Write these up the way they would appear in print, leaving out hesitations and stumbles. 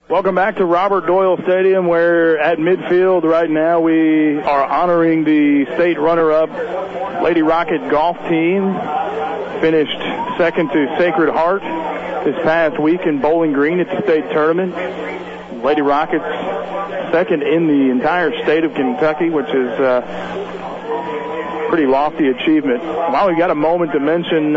Welcome back to Robert Doyle Stadium, where at midfield right now we are honoring the state runner-up Lady Rocket golf team. Finished second to Sacred Heart this past week in Bowling Green at the state tournament. Lady Rockets second in the entire state of Kentucky, which is pretty lofty achievement. While we got a moment to mention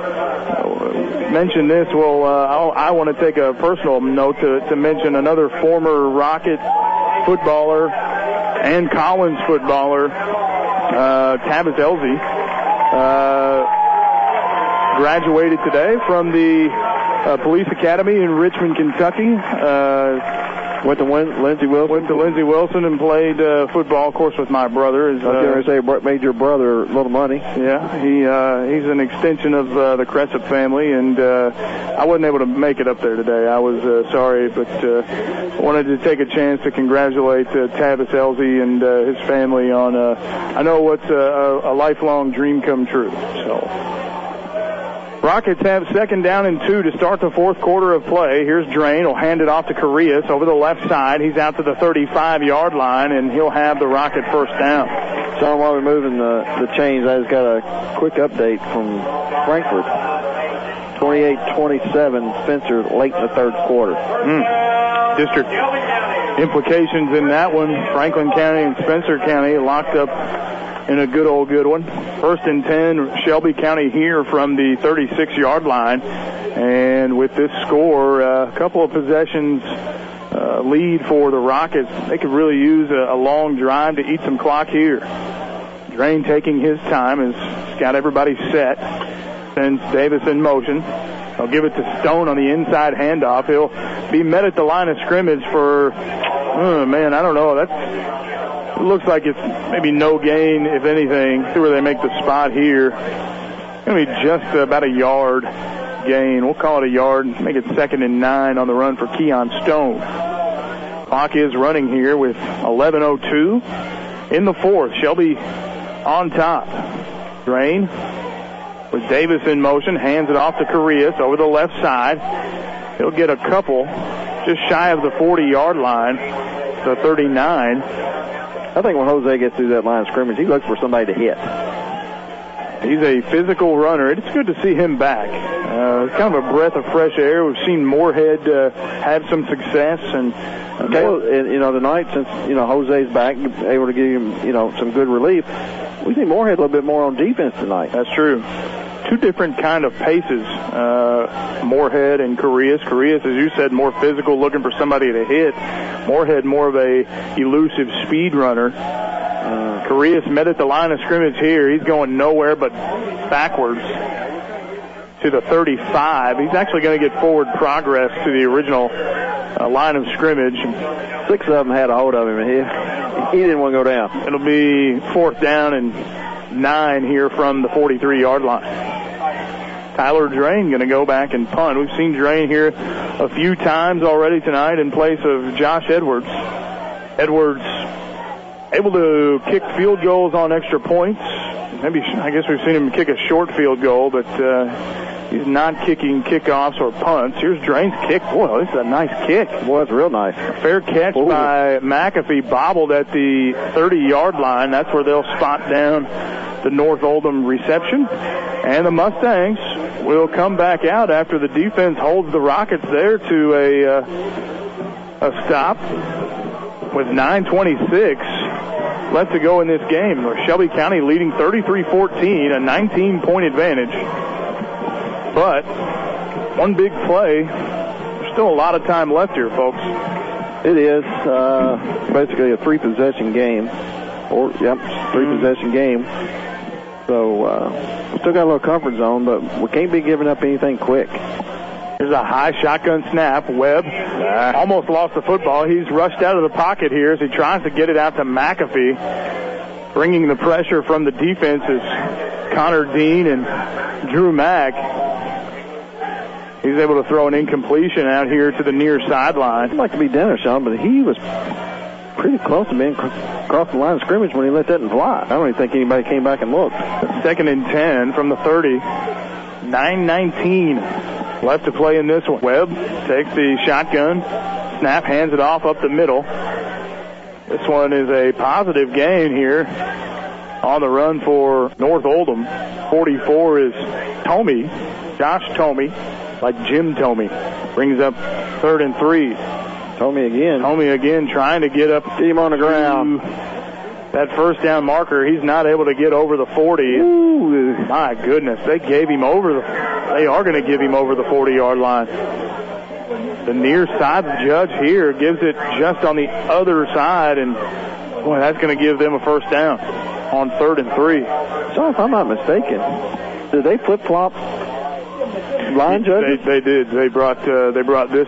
this, well, I want to take a personal note to mention another former Rocket footballer and Collins footballer, Tavis Elsie, graduated today from the Police Academy in Richmond, Kentucky. Went to Lindsey Wilson. Went to Lindsey Wilson and played football, of course, with my brother. I was going to say, made your brother a little money. Yeah, he's an extension of the Cressup family, and I wasn't able to make it up there today. I was sorry, but wanted to take a chance to congratulate Tavis Elsie and his family on, I know what's a lifelong dream come true. So Rockets have second down and 2 to start the fourth quarter of play. Here's Drain. Will hand it off to Carias over the left side. He's out to the 35-yard line, and he'll have the Rocket first down. Sean, while we're moving the chains, I just got a quick update from Frankfort. 28-27, Spencer late in the third quarter. District implications in that one. Franklin County and Spencer County locked up in a good one. First and 10, Shelby County here from the 36-yard line. And with this score, a couple of possessions lead for the Rockets. They could really use a long drive to eat some clock here. Drain taking his time, has got everybody set. Sends Davis in motion. I'll give it to Stone on the inside handoff. He'll be met at the line of scrimmage for, I don't know. It looks like it's maybe no gain, if anything. See where they make the spot here. Going to be just about a yard gain. We'll call it a yard. Make it 2nd and 9 on the run for Keon Stone. Clock is running here with 11:02 in the fourth. Shelby on top. Drain with Davis in motion. Hands it off to Carias over the left side. He'll get a couple just shy of the 40-yard line. The 39. I think when Jose gets through that line of scrimmage, he looks for somebody to hit. He's a physical runner. It's good to see him back. It's kind of a breath of fresh air. We've seen Moorhead have some success. And tonight, since, Jose's back, able to give him, some good relief, we see Moorhead a little bit more on defense tonight. That's true. Two different kind of paces, Moorhead and Carias. Carias, as you said, more physical, looking for somebody to hit. Moorhead, more of a elusive speed runner. Carias met at the line of scrimmage here. He's going nowhere but backwards to the 35. He's actually going to get forward progress to the original line of scrimmage. 6 of them had a hold of him, and he didn't want to go down. It'll be 4th down and 9 here from the 43-yard line. Tyler Drain going to go back and punt. We've seen Drain here a few times already tonight in place of Josh Edwards. Edwards able to kick field goals on extra points. I guess we've seen him kick a short field goal, but he's not kicking kickoffs or punts. Here's Drain's kick. Boy, this is a nice kick. Boy, it's real nice. A fair catch by McAfee, bobbled at the 30-yard line. That's where they'll spot down the North Oldham reception. And the Mustangs will come back out after the defense holds the Rockets there to a stop with 9:26 left to go in this game. Shelby County leading 33-14, a 19-point advantage. But one big play. There's still a lot of time left here, folks. It is basically a 3-possession game. Three-possession game. So we still got a little comfort zone, but we can't be giving up anything quick. There's a high shotgun snap. Webb almost lost the football. He's rushed out of the pocket here as he tries to get it out to McAfee. Bringing the pressure from the defense is Connor Dean and Drew Mack. He's able to throw an incompletion out here to the near sideline. I'd like to be Dennis, Sean, but he was pretty close to being across the line of scrimmage when he let that one fly. I don't even think anybody came back and looked. 2nd and 10 from the 30. 9:19 left to play in this one. Webb takes the shotgun, snap, hands it off up the middle. This one is a positive gain here on the run for North Oldham. 44 is Tomey, Josh Tomey, like Jim Tomey. Brings up 3rd and 3. Tomey again trying to get up. Get him on the ground. That first down marker. He's not able to get over the 40. Ooh. My goodness, they are going to give him over the 40-yard line. The near side judge here gives it just on the other side, and boy, that's going to give them a first down on 3rd and 3. So if I'm not mistaken, did they flip-flop line judges? They did. They brought this.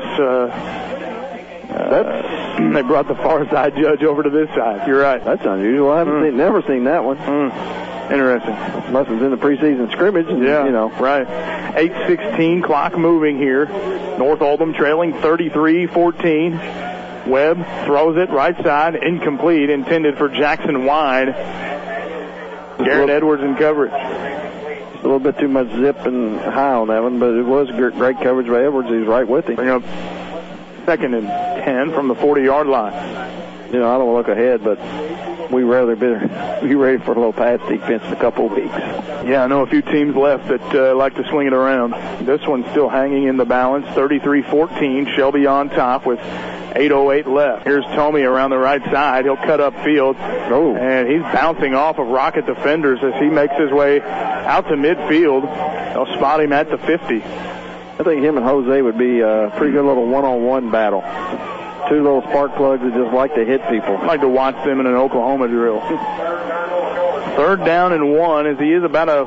They brought the far side judge over to this side. You're right. That's unusual. I haven't never seen that one. Interesting. Unless it's in the preseason scrimmage. Yeah, you know. Right. 8:16 clock moving here. North Oldham trailing 33-14. Webb throws it right side, incomplete, intended for Jackson Wine. Garrett Edwards in coverage. Just a little bit too much zip and high on that one, but it was great coverage by Edwards. He's right with him. Bring up 2nd and 10 from the 40-yard line. You know, I don't want to look ahead, but we rather be ready for a little pass defense in a couple of weeks. Yeah, I know a few teams left that like to swing it around. This one's still hanging in the balance. 33-14. Shelby on top with 8:08 left. Here's Tomey around the right side. He'll cut up field. Oh. And he's bouncing off of Rocket defenders as he makes his way out to midfield. They'll spot him at the 50. I think him and Jose would be a pretty good little one-on-one battle. Two little spark plugs that just like to hit people. I'd like to watch them in an Oklahoma drill. 3rd down and 1 as he is about a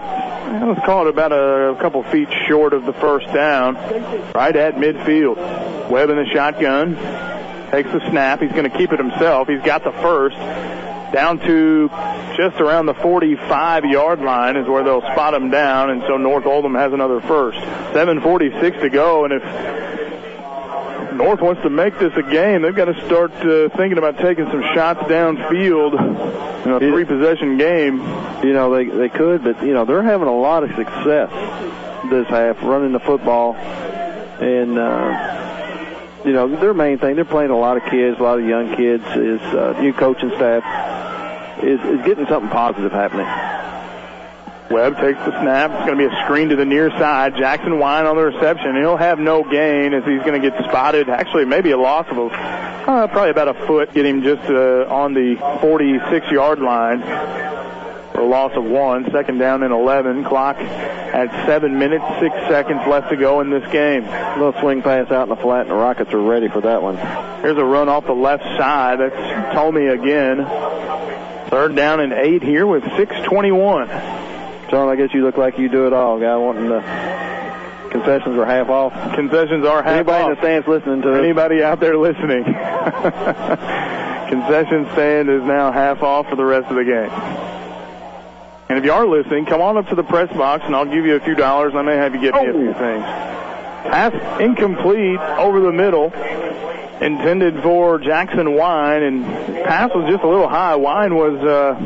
couple feet short of the first down. Right at midfield. Webb in the shotgun. Takes the snap. He's going to keep it himself. He's got the first. Down to just around the 45-yard line is where they'll spot him down, and so North Oldham has another first. 7:46 to go, and if North wants to make this a game, they've got to start thinking about taking some shots downfield in a 3-possession game. You know, they could, but, you know, they're having a lot of success this half running the football. And, you know, their main thing, they're playing a lot of kids, a lot of young kids, is new coaching staff is getting something positive happening. Webb takes the snap. It's going to be a screen to the near side. Jackson Wine on the reception. He'll have no gain as he's going to get spotted. Actually, maybe a loss of probably about a foot. Get him just on the 46-yard line for a loss of 1. 2nd down and 11. Clock at 7 minutes, 6 seconds left to go in this game. A little swing pass out in the flat, and the Rockets are ready for that one. Here's a run off the left side. That's Tomey again. 3rd down and 8 here with 6:21. John, I guess you look like you do it all, guy. Wanting the concessions are half off. Concessions are half off. Anybody in the stands listening to it? Anybody out there listening? Concession stand is now half off for the rest of the game. And if you are listening, come on up to the press box, and I'll give you a few dollars. I may have you get me a few things. Pass incomplete over the middle, intended for Jackson Wine, and pass was just a little high. Wine was a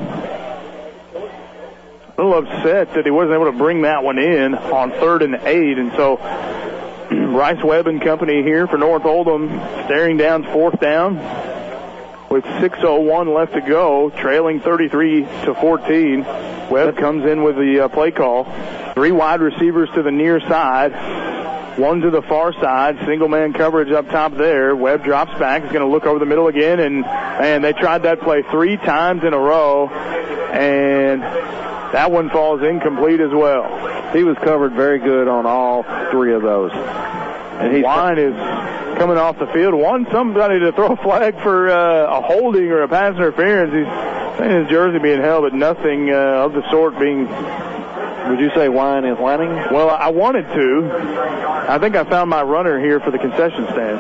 little upset that he wasn't able to bring that one in on 3rd and 8, and so Bryce Webb and company here for North Oldham staring down 4th down with 6:01 left to go, trailing 33-14. Webb comes in with the play call. 3 wide receivers to the near side, 1 to the far side, single man coverage up top there. Webb drops back, he's going to look over the middle again, and they tried that play 3 times in a row, and that one falls incomplete as well. He was covered very good on all 3 of those. And Wine is coming off the field. Want somebody to throw a flag for a holding or a pass interference. He's saying his jersey being held, but nothing of the sort being. Would you say Wine is whining? Well, I wanted to. I think I found my runner here for the concession stand.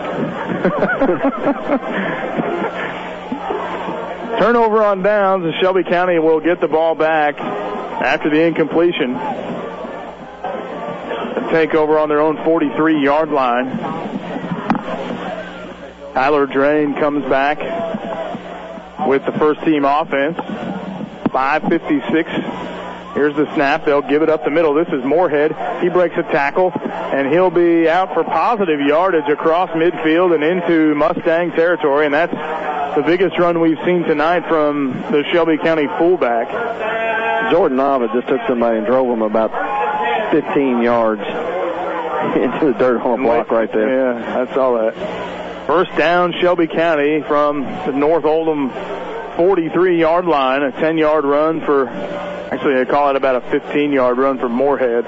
Turnover on downs, and Shelby County will get the ball back after the incompletion. Take over on their own 43-yard line. Tyler Drain comes back with the first team offense. 5:56 Here's the snap. They'll give it up the middle. This is Moorhead. He breaks a tackle, and he'll be out for positive yardage across midfield and into Mustang territory, and that's the biggest run we've seen tonight from the Shelby County fullback. Jordan Nava just took somebody and drove him about 15 yards into the dirt on a block right there. Yeah, I saw that. First down, Shelby County from the North Oldham 43-yard line, a 10-yard run for, actually they call it about a 15-yard run for Moorhead.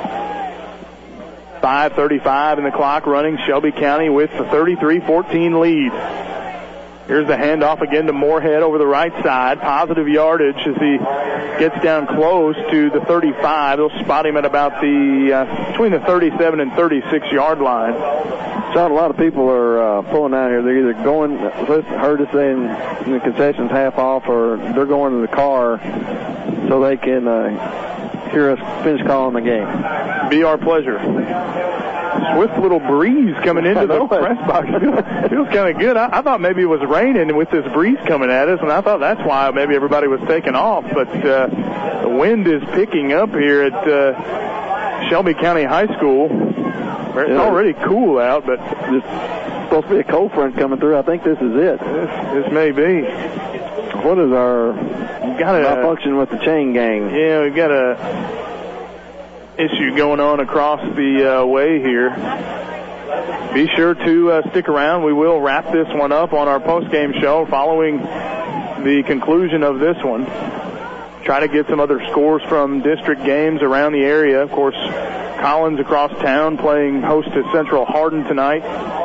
5:35 in the clock running, Shelby County with the 33-14 lead. Here's the handoff again to Moorhead over the right side. Positive yardage as he gets down close to the 35. They'll spot him at about between the 37 and 36-yard line. John, a lot of people are pulling out here. They're either going, heard us saying the concession's half off, or they're going to the car so they can hear us finish calling the game. Be our pleasure. Swift little breeze coming into the press box. Feels kind of good. I thought maybe it was raining with this breeze coming at us, and I thought that's why maybe everybody was taking off. But the wind is picking up here at Shelby County High School. It's already cool out, but there's supposed to be a cold front coming through. I think this is it. This may be. What is our malfunction with the chain gang? Yeah, we've got a issue going on across the way here. Be sure to stick around. We will wrap this one up on our post-game show following the conclusion of this one. Try to get some other scores from district games around the area. Of course, Collins across town playing host to Central Hardin tonight.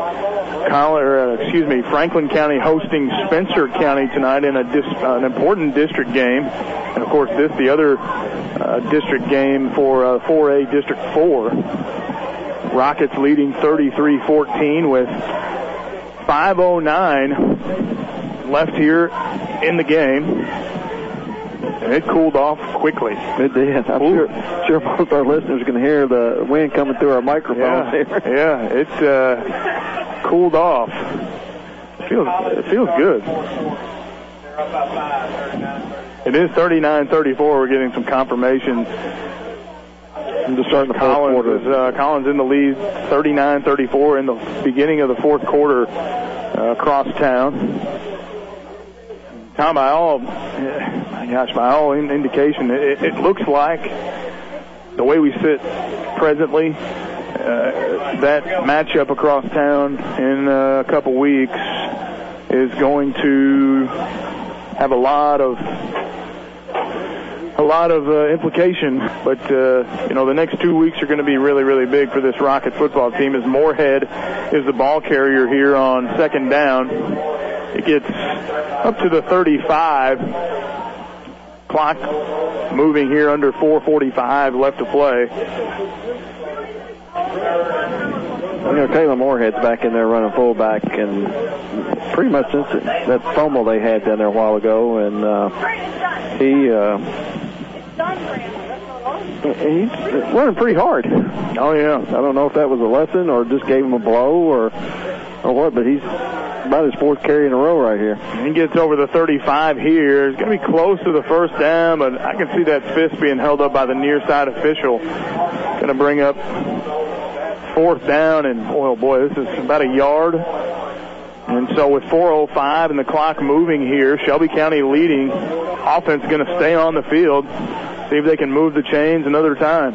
Franklin County hosting Spencer County tonight in an important district game. And, of course, the other district game for 4A District 4. Rockets leading 33-14 with 5:09 left here in the game. And it cooled off quickly. It did. I'm sure most of our listeners can hear the wind coming through our microphones here. Yeah, it cooled off. It feels good. It is 39-34. We're getting some confirmation. I'm just starting the fourth quarter. Collins in the lead, 39-34 in the beginning of the fourth quarter across town. Tom, by all indication, it looks like the way we sit presently, that matchup across town in a couple weeks is going to have a lot of implication. But the next 2 weeks are going to be really, really big for this Rocket football team, as Moorhead is the ball carrier here on second down. It gets up to the 35. Clock moving here under 4:45 left to play. Taylor Moorhead's back in there running fullback, and pretty much since that fumble they had down there a while ago, and he's running pretty hard. Oh, yeah. I don't know if that was a lesson or just gave him a blow or what, but he's about his fourth carry in a row right here. He gets over the 35 here. It's going to be close to the first down, but I can see that fist being held up by the near side official. Going to bring up fourth down, and oh boy, this is about a yard. And so with 4:05 and the clock moving here, Shelby County leading. Offense going to stay on the field, see if they can move the chains another time.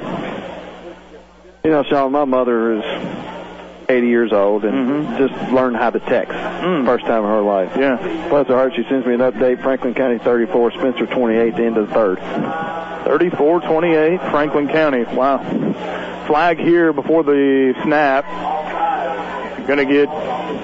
Sean, my mother is 80 years old and just learned how to text first time in her life. Yeah. Bless her heart, she sends me an update. Franklin County 34, Spencer 28, the end of the third. 34-28, Franklin County. Wow. Flag here before the snap. Going to get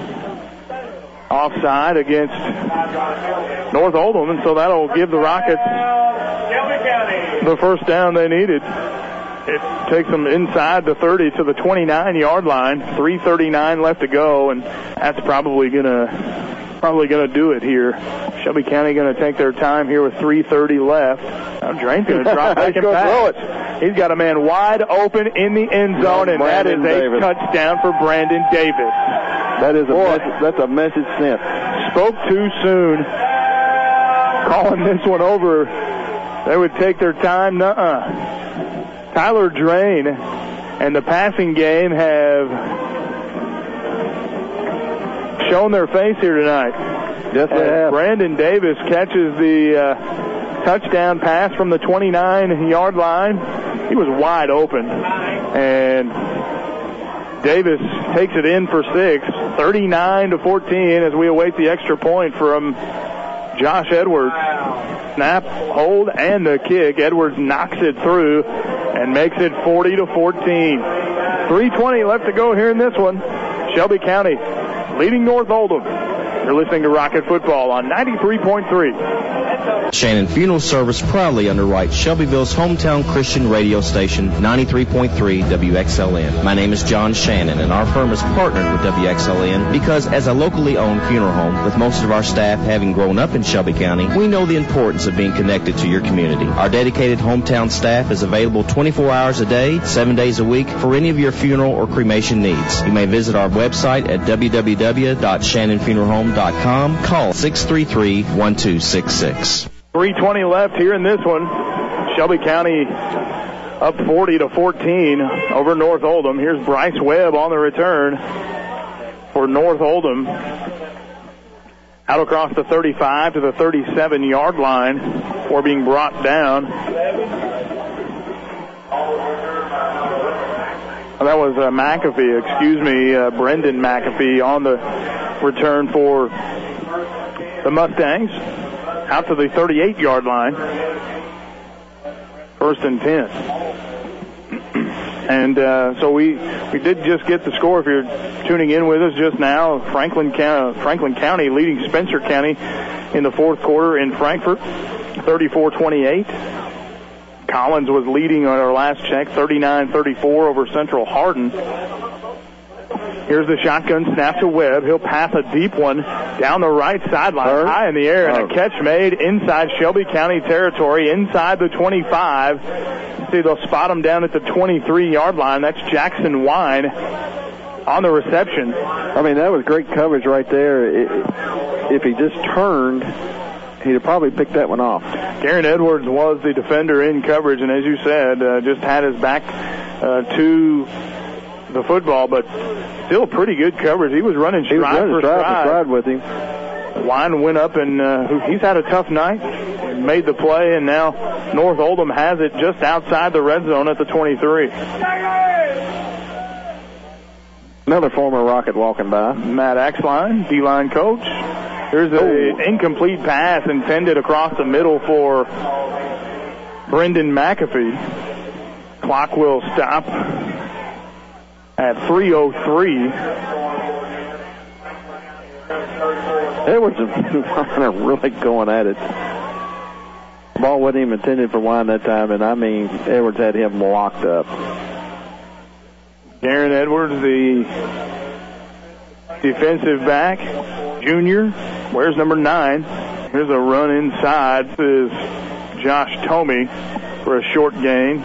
offside against North Oldham, and so that'll give the Rockets the first down they needed. It takes them inside the 30 to the 29-yard line. 3:39 left to go, and that's probably gonna do it here. Shelby County going to take their time here with 3:30 left. Now Drain's going to drop back and pass. He's got a man wide open in the end zone, and that is a touchdown for Brandon Davis. That's a message sent. Spoke too soon. Calling this one over They would take their time. Tyler Drain and the passing game have shown their face here tonight. Yes, they have. Brandon Davis catches the touchdown pass from the 29-yard line. He was wide open. And Davis takes it in for 6, 39-14 as we await the extra point from Josh Edwards. Snap, hold, and the kick. Edwards knocks it through and makes it 40-14. 3:20 left to go here in this one. Shelby County leading North Oldham. You're listening to Rocket Football on 93.3. Shannon Funeral Service proudly underwrites Shelbyville's hometown Christian radio station, 93.3 WXLN. My name is John Shannon, and our firm is partnered with WXLN because as a locally owned funeral home, with most of our staff having grown up in Shelby County, we know the importance of being connected to your community. Our dedicated hometown staff is available 24 hours a day, 7 days a week for any of your funeral or cremation needs. You may visit our website at www.shannonfuneralhome.com. Call 633-1266. 3:20 left here in this one. Shelby County up 40-14 over North Oldham. Here's Bryce Webb on the return for North Oldham. Out across the 35 to the 37-yard line before being brought down. That was McAfee, Brendan McAfee on the return for the Mustangs. Out to the 38-yard line. 1st and 10. And so we did just get the score. If you're tuning in with us just now, Franklin County leading Spencer County in the fourth quarter in Frankfort, 34-28. Collins was leading on our last check, 39-34 over Central Hardin. Here's the shotgun snap to Webb. He'll pass a deep one down the right sideline, high in the air, and a catch made inside Shelby County territory, inside the 25. See, they'll spot him down at the 23-yard line. That's Jackson Wine on the reception. I mean, that was great coverage right there. If he just turned, he'd have probably picked that one off. Garen Edwards was the defender in coverage, and as you said, just had his back to the football, but still pretty good coverage. He was running stride for stride with him. Wine went up, and he's had a tough night. Made the play, and now North Oldham has it just outside the red zone at the 23. Another former Rocket walking by. Matt Axline, D-line coach. Here's an incomplete pass intended across the middle for Brendan McAfee. Clock will stop at 3:03. Edwards and Wine are really going at it. The ball wasn't even intended for Wine that time, and I mean, Edwards had him locked up. Garen Edwards, the defensive back, junior, wears number 9. Here's a run inside. This is Josh Tomey for a short gain.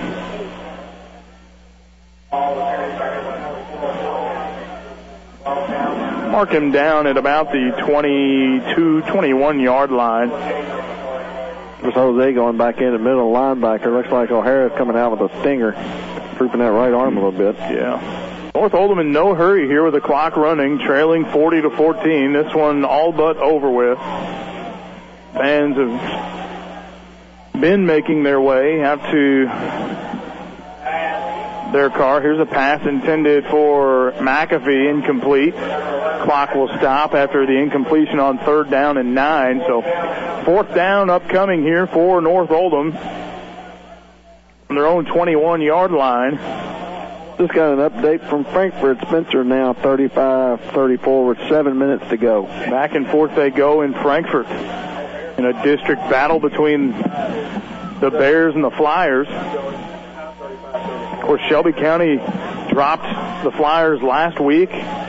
Mark him down at about the 21-yard line. There's Jose going back in the middle linebacker. Looks like O'Hara's coming out with a stinger, drooping that right arm a little bit. Yeah. North Oldham in no hurry here with the clock running, trailing 40-14. This one all but over with. Fans have been making their way out to their car. Here's a pass intended for McAfee, incomplete. Clock will stop after the incompletion on 3rd down and 9. So 4th down upcoming here for North Oldham on their own 21-yard line. Just got an update from Frankfort. Spencer now 35-34 with 7 minutes to go. Back and forth they go in Frankfort in a district battle between the Bears and the Flyers. Of course, Shelby County dropped the Flyers last week,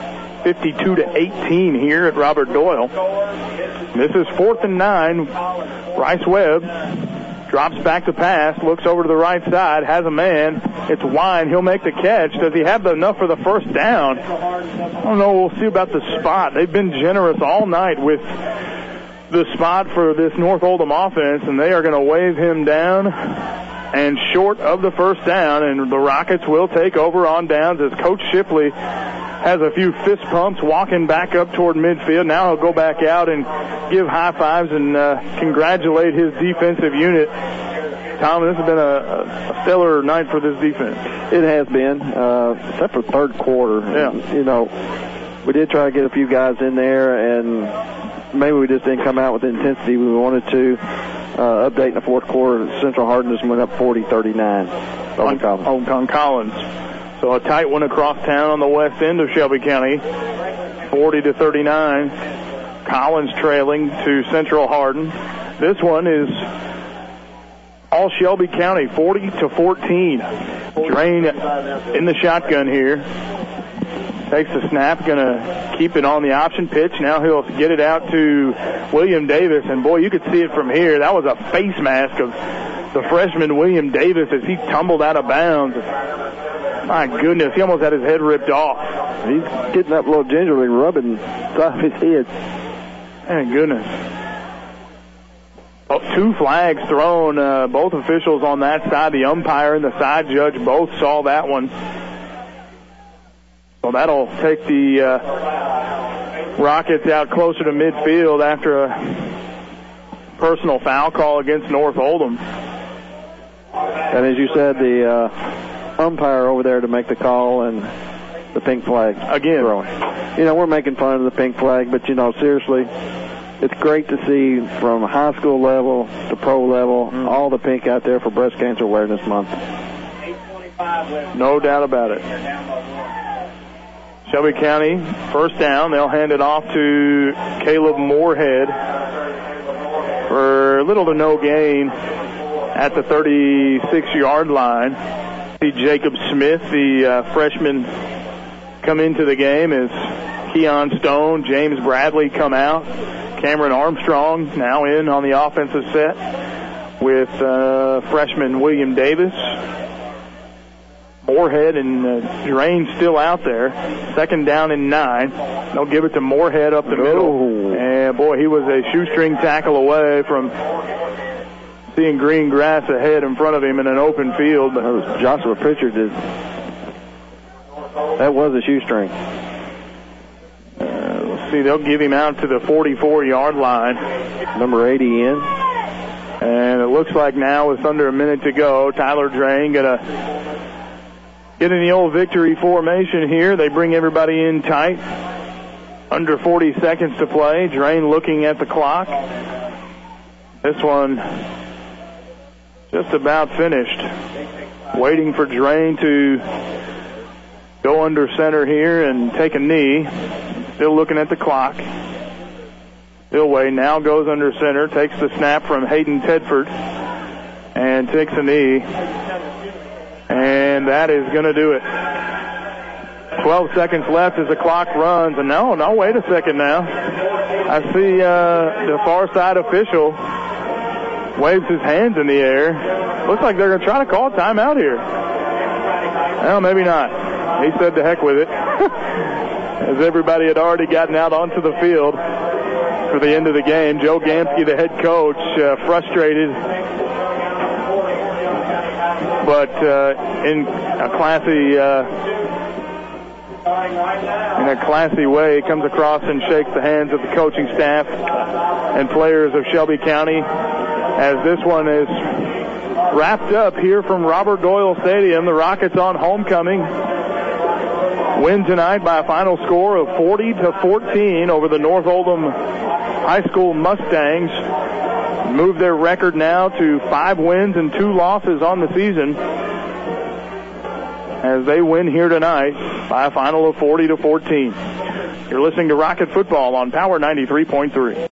52-18 here at Robert Doyle. This is 4th and 9. Bryce Webb drops back to pass, looks over to the right side, has a man. It's Wine. He'll make the catch. Does he have enough for the first down? I don't know. We'll see about the spot. They've been generous all night with the spot for this North Oldham offense, and they are going to wave him down and short of the first down, and the Rockets will take over on downs as Coach Shipley has a few fist pumps walking back up toward midfield. Now he'll go back out and give high fives and congratulate his defensive unit. Tom, this has been a stellar night for this defense. It has been, except for third quarter. Yeah. And, you know, we did try to get a few guys in there, and maybe we just didn't come out with the intensity we wanted to. Update in the fourth quarter, Central Hardin just went up 40-39 on Collins. So a tight one across town on the west end of Shelby County, 40-39. Collins trailing to Central Hardin. This one is all Shelby County, 40-14. Drain in the shotgun here. Takes the snap, going to keep it on the option pitch. Now he'll get it out to William Davis, and boy, you could see it from here. That was a face mask of the freshman William Davis as he tumbled out of bounds. My goodness, he almost had his head ripped off. He's getting up a little gingerly, rubbing top of his head. Thank goodness. Oh, 2 flags thrown, both officials on that side. The umpire and the side judge both saw that one. So that'll take the Rockets out closer to midfield after a personal foul call against North Oldham. And as you said, the umpire over there to make the call and the pink flag. Again. Throwing. You know, we're making fun of the pink flag, but, you know, seriously, it's great to see from high school level to pro level, all the pink out there for Breast Cancer Awareness Month. No doubt about it. Shelby County, first down. They'll hand it off to Caleb Moorhead for little to no gain at the 36-yard line. See Jacob Smith, the freshman, come into the game as Keon Stone, James Bradley come out. Cameron Armstrong now in on the offensive set with freshman William Davis. Moorhead and Drain still out there. Second down and 9. They'll give it to Moorhead up the middle. And, boy, he was a shoestring tackle away from seeing green grass ahead in front of him in an open field. But that was Joshua Pritchard. That was a shoestring. Let's see, they'll give him out to the 44-yard line. Number 80 in. And it looks like now with under a minute to go, Tyler Drain going to get in the old victory formation here. They bring everybody in tight. Under 40 seconds to play. Drain looking at the clock. This one just about finished. Waiting for Drain to go under center here and take a knee. Still looking at the clock. Still waiting. Now goes under center. Takes the snap from Hayden Tedford. And takes a knee. And that is going to do it. 12 seconds left as the clock runs. And no, wait a second now. I see the far side official waves his hands in the air. Looks like they're going to try to call a timeout here. Well, maybe not. He said to heck with it. As everybody had already gotten out onto the field for the end of the game. Joe Gamsky, the head coach, frustrated. But in a classy way, comes across and shakes the hands of the coaching staff and players of Shelby County as this one is wrapped up here from Robert Doyle Stadium. The Rockets on homecoming win tonight by a final score of 40-14 over the North Oldham High School Mustangs. Move their record now to 5 wins and 2 losses on the season as they win here tonight by a final of 40-14. You're listening to Rocket Football on Power 93.3.